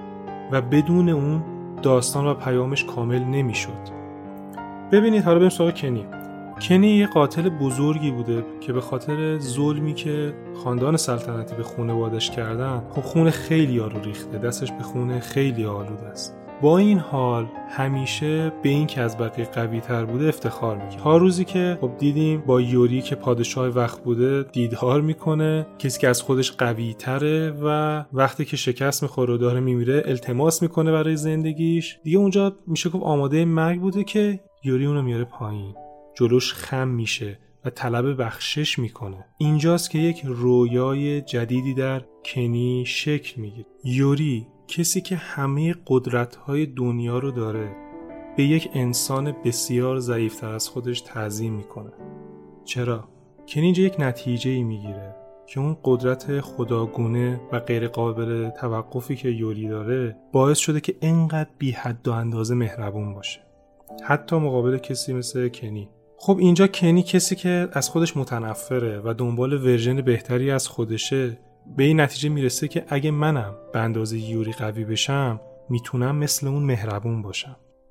و بدون اون داستان و پیامش کامل نمیشد. ببینید حالا بریم سراغ کنی. کنی یه قاتل بزرگی بوده که به خاطر ظلمی که خاندان سلطنتی به خانواده‌اش کردن، خب خون خیلی ها رو ریخته، دستش به خون خیلی آلوده است. با این حال همیشه به این که از بقیه قوی تر بوده افتخار میکنه. تا روزی که خب دیدیم با یوری که پادشاه وقت بوده دیدار میکنه، کسی که از خودش قوی تره و وقتی که شکست میخوره و داره میمیره التماس میکنه برای زندگیش. دیگه اونجا میشه گفت آماده مرگ بوده که یوری اونو میاره پایین، جلوش خم میشه و طلب بخشش میکنه. اینجاست که یک رویای جدیدی در کنی شکل میگیره. یوری کسی که همه قدرت‌های دنیا رو داره به یک انسان بسیار ضعیف‌تر از خودش تعظیم میکنه. چرا؟ کنی اینجا یک نتیجه‌ای میگیره که اون قدرت خداگونه و غیر قابل توقفی که یوری داره باعث شده که اینقدر بی حد و اندازه مهربون باشه، حتی مقابل کسی مثل کنی. خب اینجا کنی کسی که از خودش متنفره و دنبال ورژن بهتری از خودشه به این نتیجه میرسه که اگه منم به اندازه یوری قوی بشم میتونم مثل اون مهربون باشم.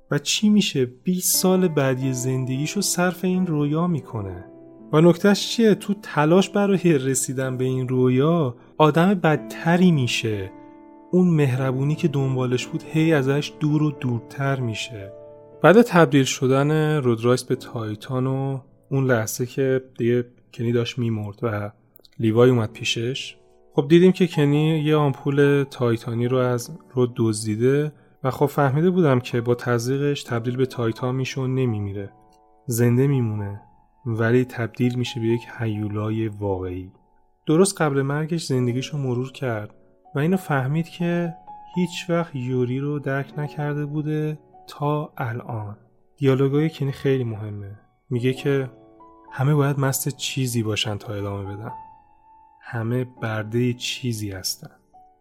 و چی میشه بیست سال بعدی زندگیشو صرف این رویا میکنه. و نکتهش چیه؟ تو تلاش برای رسیدن به این رویا آدم بدتری میشه. اون مهربونی که دنبالش بود هی ازش دور و دورتر میشه. بعد تبدیل شدن رودرایس به تایتان و اون لحظه که دیگه کنی داشت میمرد و لیوای اومد پیشش، خب دیدیم که کنی یه آمپول تایتانی رو از رود دزدیده و خب فهمیده بودم که با تزریقش تبدیل به تایتان میشه و نمیمیره، زنده میمونه، ولی تبدیل میشه به یک هیولای واقعی. درست قبل مرگش زندگیشو مرور کرد و اینو فهمید که هیچ وقت یوری رو درک نکرده بوده تا الان. دیالوگای کنی خیلی مهمه. میگه که همه باید مست چیزی باشن تا ادامه بدن. همه برده چیزی هستن.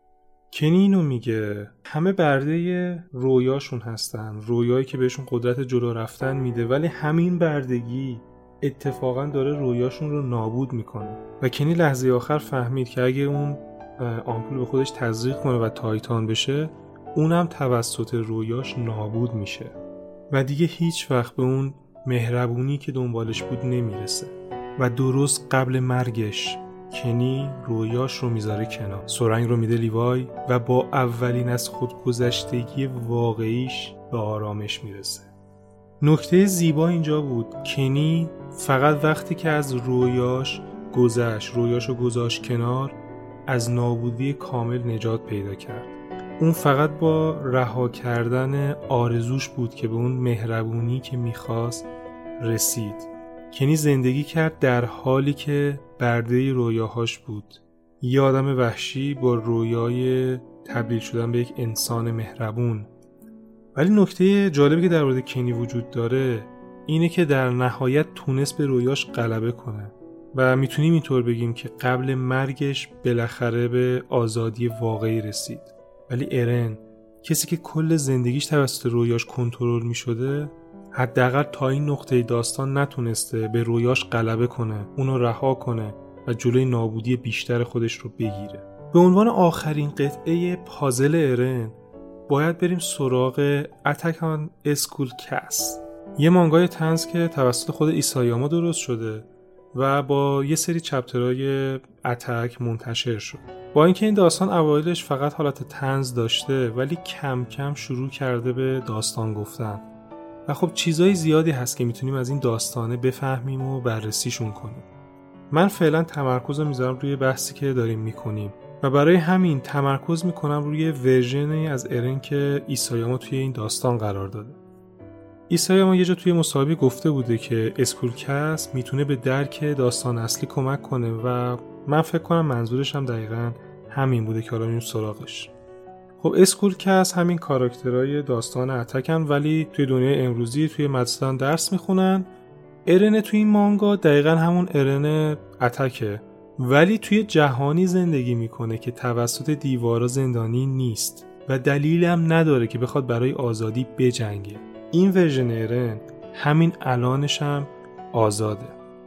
کنی اینو میگه همه برده رویاشون هستن، رویایی که بهشون قدرت جلو رفتن میده، ولی همین بردگی اتفاقا داره رویاشون رو نابود میکنه. و کنی لحظه آخر فهمید که اگه اون آمپول به خودش تزریق کنه و تایتان بشه، اونم توسط رویاش نابود میشه و دیگه هیچ وقت به اون مهربونی که دنبالش بود نمیرسه. و درست قبل مرگش کنی رویاش رو میذاره کنار، سرنگ رو میده لیوای و با اولین از خودگذشتگی واقعیش به آرامش میرسه. نکته زیبا اینجا بود، کنی فقط وقتی که از رویاش گذشت، رویاشو گذاشت کنار، از نابودی کامل نجات پیدا کرد. اون فقط با رها کردن آرزوش بود که به اون مهربونی که میخواست رسید. کنی زندگی کرد در حالی که برده رویاهاش بود. یه آدم وحشی با رویای تبدیل شدن به یک انسان مهربون. ولی نکته جالبی که در مورد کنی وجود داره اینه که در نهایت تونست به رویاش غلبه کنه و میتونیم اینطور بگیم که قبل مرگش بالاخره به آزادی واقعی رسید. ولی ارن، کسی که کل زندگیش توسط رویاش کنترل میشده، حداقل تا این نقطه داستان نتونسته به رویاش غلبه کنه، اونو رها کنه و جلوی نابودی بیشتر خودش رو بگیره. به عنوان آخرین قطعه پازل ارن باید بریم سراغ اتک آن اسکول کس، یه مانگای طنز که توسط خود ایسایاما درست شده و با یه سری چپترهای اتک منتشر شد. با اینکه این داستان اوایلش فقط حالت طنز داشته، ولی کم کم شروع کرده به داستان گفتن و خب چیزای زیادی هست که میتونیم از این داستانه بفهمیم و بررسیشون کنیم. من فعلا تمرکز رو میذارم روی بحثی که داریم میکنیم و برای همین تمرکز میکنم روی ورژنی از ارن که ایسایاما توی این داستان قرار داده. ایسایاما یه جا توی مصاحبه گفته بوده که اسکول کس میتونه به درک داستان اصلی کمک کنه و من فکر کنم منظورش هم دقیقاً همین بوده که حالا میریم سراغش. خب اسکول کس همین کاراکترهای داستان اتکن، ولی توی دنیای امروزی توی مدرسه درس میخونن. ارن توی این مانگا دقیقاً همون ارن اتکه، ولی توی جهانی زندگی میکنه که توسط دیوارا زندانی نیست و دلیلی هم نداره که بخواد برای آزادی بجنگه. این ورژن ارن همین الانش هم آزاده.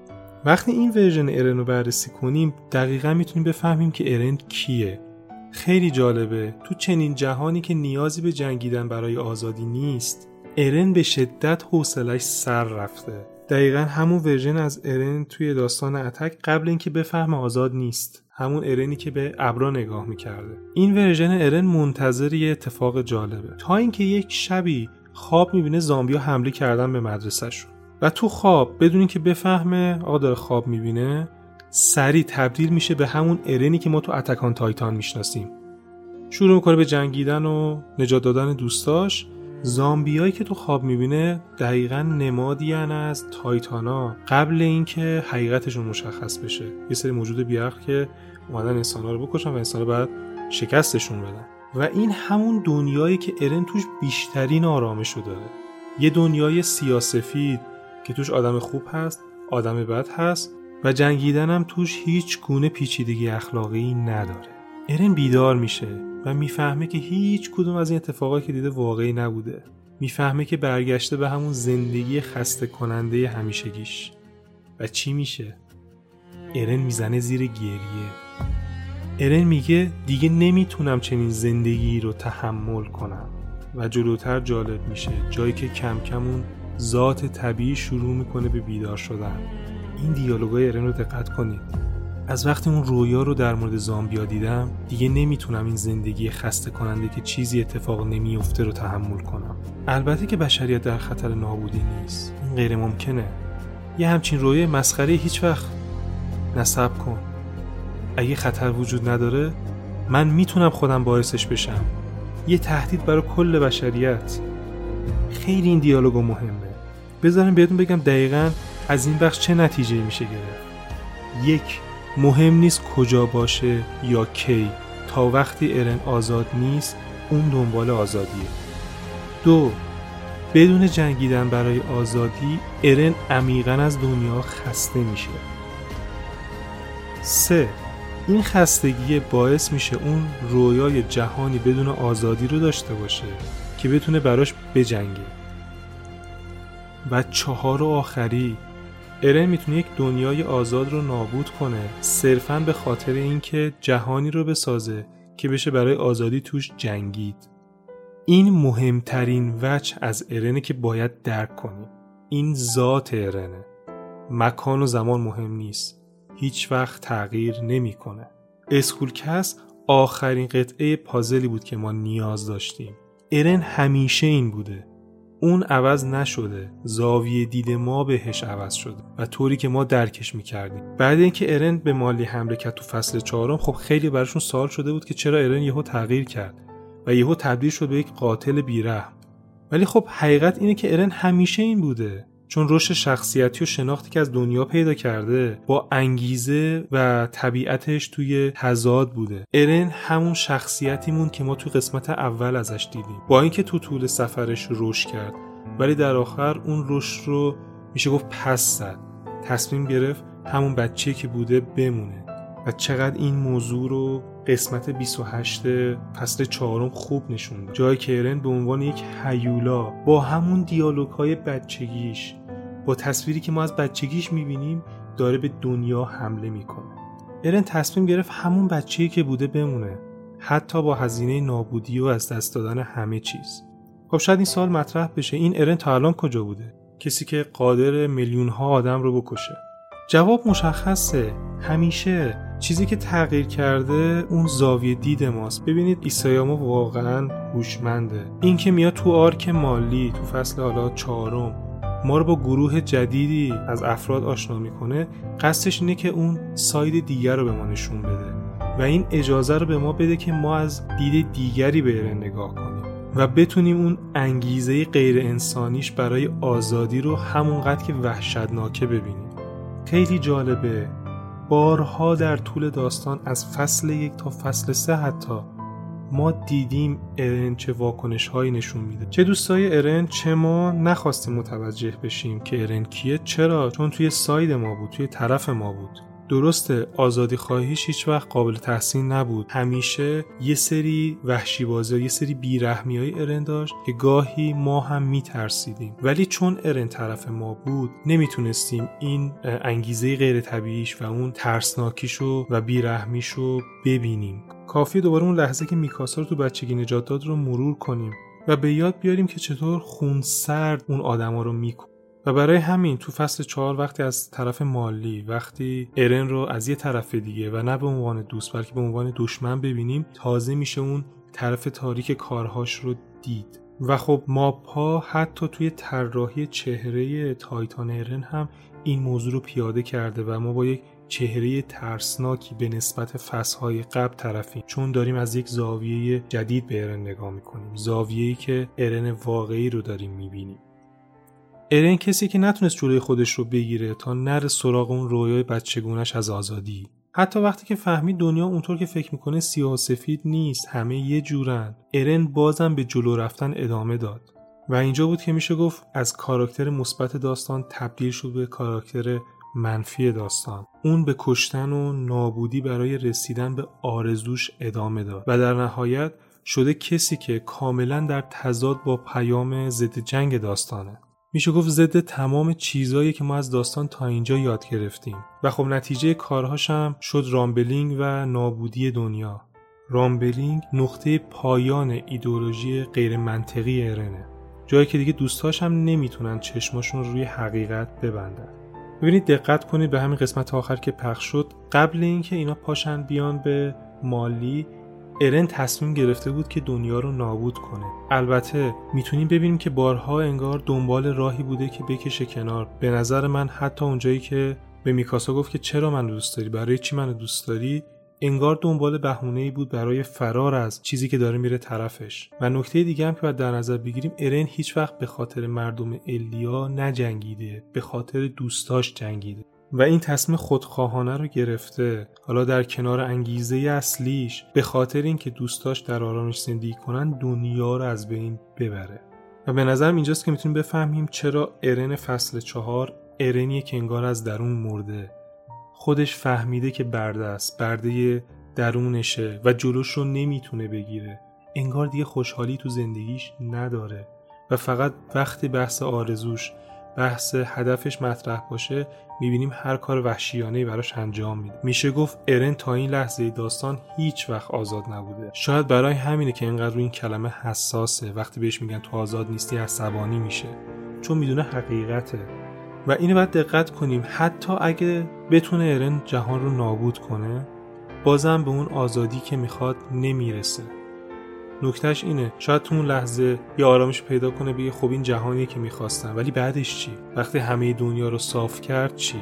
وقتی این ورژن ارن رو بررسی کنیم دقیقاً میتونیم بفهمیم که ارن کیه. خیلی جالبه، تو چنین جهانی که نیازی به جنگیدن برای آزادی نیست، ارن به شدت حوصله‌اش سر رفته. دقیقاً همون ورژن از ارن توی داستان اتک قبل اینکه بفهمه آزاد نیست، همون ارنی که به ابرا نگاه میکرده. این ورژن ارن منتظر یه اتفاق جالبه، تا اینکه یک شبی خواب میبینه زامبیا حمله کردن به مدرسه‌شون و تو خواب بدون اینکه بفهمه آقا داره خواب میبینه، سریع تبدیل میشه به همون ارنی که ما تو اتک آن تایتان میشناسیم. شروع میکنه به جنگیدن و نجات دادن دوستاش. زامبیایی که تو خواب میبینه دقیقاً نمادی ان از تایتانا قبل اینکه حقیقتشون مشخص بشه. یه سری موجود بی‌عقل که اومدن انسان‌ها رو بکشن و انسان‌ها بعد شکستشون بدن. و این همون دنیایی که ارن توش بیشترین آرامشو داره. یه دنیای سیاه‌سفید که توش آدم خوب هست، آدم بد هست و جنگیدن هم توش هیچ گونه پیچیدگی اخلاقی نداره. ارن بیدار میشه و میفهمه که هیچ کدوم از این اتفاقایی که دیده واقعی نبوده. میفهمه که برگشته به همون زندگی خسته کننده همیشگیش. و چی میشه؟ ارن میزنه زیر گریه. ارن میگه دیگه نمیتونم چنین زندگی رو تحمل کنم. و جلوتر جالب میشه، جایی که کم کم اون ذات طبیعی شروع میکنه به بیدار شدن. این دیالوگای ارن رو دقت کنید. از وقتی اون رویا رو در مورد زامبیا دیدم دیگه نمیتونم این زندگی خسته کننده که چیزی اتفاق نمیفته رو تحمل کنم. البته که بشریت در خطر نابودی نیست، این غیر ممکنه. یه همچین رویای مسخره هیچ وقت نصب کن. اگه خطر وجود نداره من میتونم خودم باعثش بشم. یه تهدید برای کل بشریت. خیلی این دیالوگو مهمه. بذارم بهتون بگم دقیقاً از این بخش چه نتیجه‌ای میشه گرفت. یک، مهم نیست کجا باشه یا کی، تا وقتی ارن آزاد نیست اون دنبال آزادیه. دو، بدون جنگیدن برای آزادی ارن عمیقاً از دنیا خسته میشه. سه، این خستگی باعث میشه اون رویای جهانی بدون آزادی رو داشته باشه که بتونه براش بجنگه. و چهار و آخری، ارن میتونه یک دنیای آزاد رو نابود کنه صرفاً به خاطر اینکه جهانی رو بسازه که بشه برای آزادی توش جنگید. این مهمترین وجه از ارنه که باید درک کنیم. این ذات ارنه. مکان و زمان مهم نیست. هیچ وقت تغییر نمیکنه. اسکولکست آخرین قطعه پازلی بود که ما نیاز داشتیم. ارن همیشه این بوده. اون عوض نشده، زاویه دید ما بهش عوض شده و طوری که ما درکش میکردیم. بعد اینکه ارن به مالی حمله کرد تو فصل چهارم، خب خیلی براشون سوال شده بود که چرا ارن یهو تغییر کرد و یهو تبدیل شد به یک قاتل بیرحم. ولی خب حقیقت اینه که ارن همیشه این بوده، چون رشد شخصیتی و شناختی که از دنیا پیدا کرده با انگیزه و طبیعتش توی تضاد بوده. ارن همون شخصیتیمون که ما توی قسمت اول ازش دیدیم، با اینکه تو طول سفرش رشد کرد ولی در آخر اون رشد رو میشه گفت پس زد. تصمیم گرفت همون بچه‌ای که بوده بمونه. و چقدر این موضوع رو قسمت بیست و هشت فصل چهارم خوب نشون داد، جایی که ارن به عنوان یک هیولا با همون دیالوگ‌های بچگیش، با تصویری که ما از بچگیش می‌بینیم، داره به دنیا حمله میکنه. ارن تصمیم گرفت همون بچه‌ای که بوده بمونه، حتی با هزینه نابودی و از دست دادن همه چیز. خب شاید این سوال مطرح بشه، این ارن تا الان کجا بوده؟ کسی که قادر میلیون‌ها آدم رو بکشه. جواب مشخصه. همیشه چیزی که تغییر کرده اون زاویه دید ماست. ببینید ایسایاما واقعا هوشمنده. این که میاد تو آرک مالی تو فصل حالا چهارم ما رو با گروه جدیدی از افراد آشنا میکنه، قصدش اینه که اون ساید دیگر رو به ما نشون بده و این اجازه رو به ما بده که ما از دید دیگری به ارن نگاه کنیم و بتونیم اون انگیزه غیر انسانیش برای آزادی رو همونقدر که وحشتناکه ببینیم. خیلی جالبه، بارها در طول داستان از فصل یک تا فصل سه حتی ما دیدیم ارن چه واکنش هایی نشون میده. چه دوستای ارن چه ما نخواستیم متوجه بشیم که ارن کیه. چرا؟ چون توی ساید ما بود، توی طرف ما بود. درسته آزادی خواهیش هیچ وقت قابل تحسین نبود، همیشه یه سری وحشی بازی و یه سری بیرحمی های ارن داشت که گاهی ما هم میترسیدیم، ولی چون ارن طرف ما بود نمیتونستیم این انگیزه غیر طبیعیش و اون ترسناکیشو و بیرحمیشو ببینیم. کافیه دوباره اون لحظه که میکاسا رو تو بچگی نجات داد رو مرور کنیم و به یاد بیاریم که چطور خونسرد اون آدما رو میکنه. و برای همین تو فصل چهار وقتی از طرف مالی، وقتی ارن رو از یه طرف دیگه و نه به عنوان دوست بلکه به عنوان دشمن ببینیم، تازه میشه اون طرف تاریک کارهاش رو دید. و خب ماپا حتی توی طراحی چهره تایتان ارن هم این موضوع رو پیاده کرده و ما با یک چهره ترسناکی به نسبت فصل‌های قبل طرفیم، چون داریم از یک زاویه جدید به ارن نگاه میکنیم، زاویه‌ای که ارن واقعی رو داریم میبینیم. ارن کسی که نتونست جلوی خودش رو بگیره تا نره سراغ اون رویای بچگونش از آزادی. حتی وقتی که فهمید دنیا اونطور که فکر میکنه سیاه و سفید نیست، همه یه جورن، ارن بازم به جلو رفتن ادامه داد. و اینجا بود که میشه گفت از کاراکتر مثبت داستان تبدیل شد به کاراکتر منفی داستان. اون به کشتن و نابودی برای رسیدن به آرزوش ادامه داد و در نهایت شده کسی که کاملا در تضاد با پیام ضد جنگ داستانه. میشه گفت ضد تمام چیزایی که ما از داستان تا اینجا یاد گرفتیم. و خب نتیجه کارهاش هم شد رامبلینگ و نابودی دنیا. رامبلینگ نقطه پایان ایدئولوژی غیر منطقی ارنه، جایی که دیگه دوستاش هم نمیتونن چشماشون روی حقیقت ببندن. ببینید دقت کنید به همین قسمت آخر که پخش شد، قبل اینکه اینا پاشن بیان به مالی، ارن تصمیم گرفته بود که دنیا رو نابود کنه. البته میتونیم ببینیم که بارها انگار دنبال راهی بوده که بکشه کنار. به نظر من حتی اونجایی که به میکاسا گفت که چرا منو دوست داری، برای چی منو دوست داری، انگار دنبال بهونه‌ای بود برای فرار از چیزی که داره میره طرفش. و نکته دیگه هم که باید در نظر بگیریم، ارن هیچ وقت به خاطر مردم الدیا نجنگیده، به خاطر دوستاش جنگیده و این تصمیم خودخواهانه رو گرفته، حالا در کنار انگیزه اصلیش، به خاطر اینکه دوستاش در آرامش زندگی کنن دنیا رو از بین ببره. و به نظرم اینجاست که میتونیم بفهمیم چرا ارن فصل چهار ارنیه که انگار از درون مرده. خودش فهمیده که برده است، برده درونشه و جلوش رو نمیتونه بگیره. انگار دیگه خوشحالی تو زندگیش نداره و فقط وقتی بحث آرزوش، بحث هدفش مطرح باشه، میبینیم هر کار وحشیانه‌ای براش انجام میده. میشه گفت ارن تا این لحظه داستان هیچ وقت آزاد نبوده. شاید برای همینه که اینقدر روی این کلمه حساسه. وقتی بهش میگن تو آزاد نیستی عصبانی میشه، چون میدونه حقیقته. و اینو باید دقت کنیم، حتی اگه بتونه ارن جهان رو نابود کنه، بازم به اون آزادی که میخواد نمیرسه. نکتهش اینه، شاید تو اون لحظه یه آرامش پیدا کنه، بگه خب این جهانیه که میخواستم، ولی بعدش چی؟ وقتی همه دنیا رو صاف کرد چی؟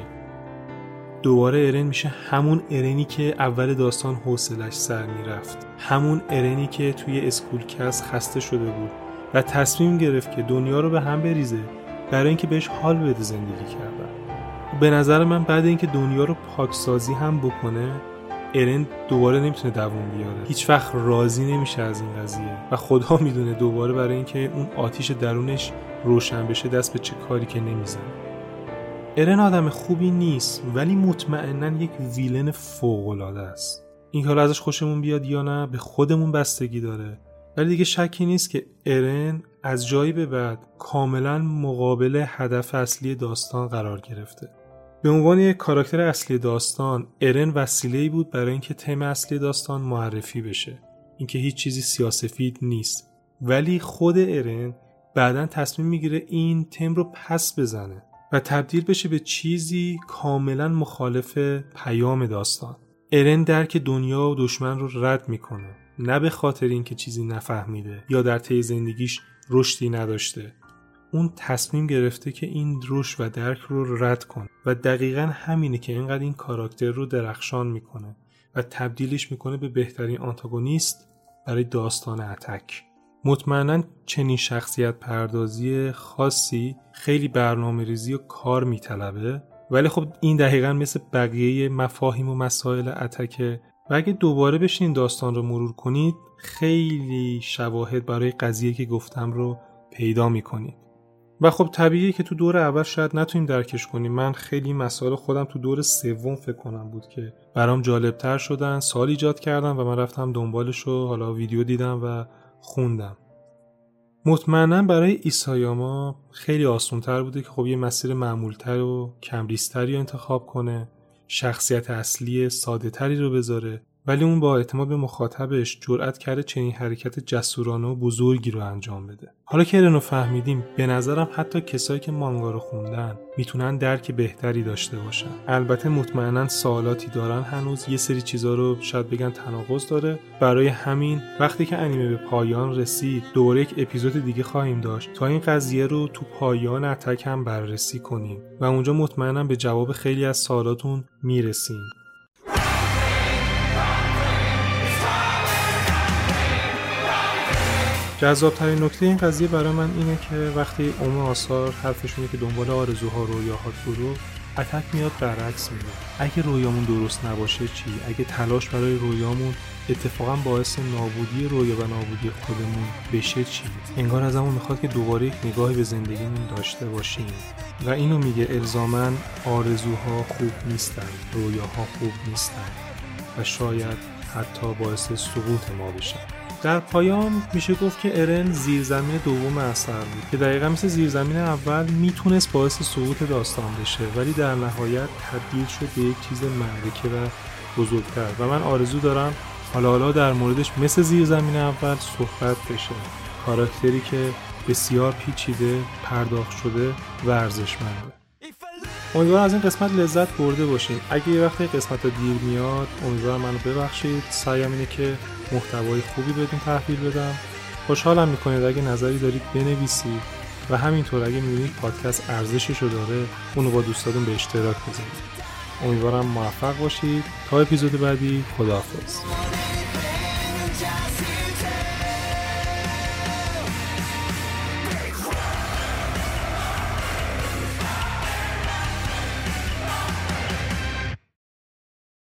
دوباره ارن میشه همون ارنی که اول داستان حوصلش سر میرفت، همون ارنی که توی اسکولکست خسته شده بود و تصمیم گرفت که دنیا رو به هم بریزه برای اینکه بهش حال بده زندگی کردن. به نظر من بعد اینکه دنیا رو پاکسازی هم بکنه، ارن دوباره نمیتونه دوام بیاره، هیچ وقت راضی نمیشه از این قضیه و خدا میدونه دوباره برای اینکه اون آتیش درونش روشن بشه دست به چه کاری که نمیزنه. ارن آدم خوبی نیست، ولی مطمئناً یک ویلن فوق‌العاده است. این حالا ازش خوشمون بیاد یا نه به خودمون بستگی داره، ولی دیگه شکی نیست که ارن از جایی به بعد کاملا مقابل هدف اصلی داستان قرار گرفته. به عنوان یک کاراکتر اصلی داستان، ارن وسیله‌ای بود برای اینکه تم اصلی داستان معرفی بشه، اینکه هیچ چیزی سیاه‌سفید نیست. ولی خود ارن بعداً تصمیم میگیره این تم رو پس بزنه و تبدیل بشه به چیزی کاملا مخالف پیام داستان. ارن درک دنیا و دشمن رو رد میکنه، نه به خاطر اینکه چیزی نفهمیده یا در طی زندگیش رشدی نداشته. اون تصمیم گرفته که این رشد و درک رو رد کنه و دقیقاً همینه که اینقدر این کاراکتر رو درخشان میکنه و تبدیلش میکنه به بهترین آنتاگونیست برای داستان اتک. مطمئناً چنین شخصیت پردازی خاصی خیلی برنامه‌ریزی و کار میطلبه، ولی خب این دقیقاً مثل بقیه مفاهیم و مسائل اتکه و اگه دوباره بشین داستان رو مرور کنید خیلی شواهد برای قضیه که گفتم رو پیدا میکنید. و خب طبیعیه که تو دور اول شاید نتونیم درکش کنیم. من خیلی مسائل خودم تو دور سوم فکر کنم بود که برام جالبتر شدن، سوال ایجاد کردم و من رفتم دنبالش و حالا ویدیو دیدم و خوندم. مطمئنا برای ایسایاما خیلی آسان‌تر بوده که خب یه مسیر معمولتر و کمریزتری رو انتخاب کنه، شخصیت اصلی ساده تری رو بذاره، ولی اون با اعتماد به مخاطبش جرأت کرده چنین حرکت جسورانه و بزرگی رو انجام بده. حالا که ارن رو فهمیدیم، به نظرم حتی کسایی که مانگا رو خوندن میتونن درک بهتری داشته باشن. البته مطمئناً سوالاتی دارن، هنوز یه سری چیزا رو شاید بگن تناقض داره. برای همین وقتی که انیمه به پایان رسید دوباره یک اپیزود دیگه خواهیم داشت تا این قضیه رو تو پایان اتک هم بررسی کنیم و اونجا مطمئناً به جواب خیلی از سوالاتون میرسیم. جذاب‌ترین نکته این قضیه برای من اینه که وقتی اوم آثار حرفشونه که دنبال آرزوها رویاهات برو، اتک میاد برعکس میگه. اگه رویامون درست نباشه چی؟ اگه تلاش برای رویامون اتفاقا باعث نابودی رویا و نابودی خودمون بشه چی؟ انگار از همون میخواد که دوباره یک نگاهی به زندگیمون داشته باشیم و اینو میگه الزاماً آرزوها خوب نیستن، رویاها خوب نیستن و شاید حتی باعث سقوط ما بشن. در پایان میشه گفت که ارن زیرزمین دوم اثر بود که دقیقا مثل زیرزمین اول میتونست باعث سقوط داستان بشه، ولی در نهایت تبدیل شد به یک چیز معرکه و بزرگتر و من آرزو دارم حالا حالا در موردش مثل زیرزمین اول صحبت بشه. کاراکتری که بسیار پیچیده، پرداخت شده و ارزشمنده. امیدوارم از این قسمت لذت برده باشین. اگه یه وقتی قسمت ها دیر میاد امیدوارم منو ببخشید. سعیم اینه که محتوای خوبی بهتون تحویل بدم. خوشحالم میکنید اگه نظری دارید بنویسید و همینطور اگه میبینید پادکست ارزششو داره اونو با دوستاتون به اشتراک بذارید. امیدوارم موفق باشید. تا اپیزود بعدی، خداحافظ.